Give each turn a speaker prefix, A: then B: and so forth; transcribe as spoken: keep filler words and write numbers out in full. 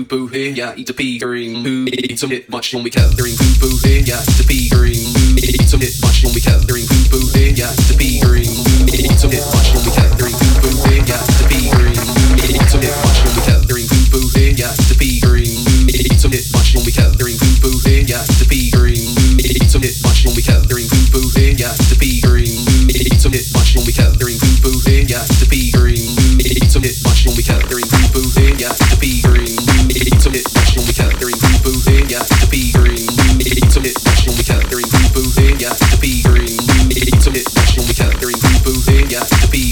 A: boo hey yeah eat the pea during boo eat some it much when we cut during boo boo hey yeah eat the pea during boo eat some it much when we cut during boo boo hey yeah eat the pea during boo eat some it much when we cut during boo boo hey yeah eat the pea during boo eat some it much when we cut during boo boo hey yeah eat the pea during boo eat some it much when we cut during boo boo hey yeah eat the pea during boo eat some it much when we cut during boo boo hey yeah eat the pea during boo eat some it much when we cut during boo boo hey yeah eat the pea during boo eat some it much when we cut during boo boo hey yeah eat the pea during boo eat some it much when we cut during boo boo hey yeah eat the pea during boo eat some it much when we cut during boo boo hey yeah eat the pea during boo eat some it much when we cut during boo boo hey yeah eat the pea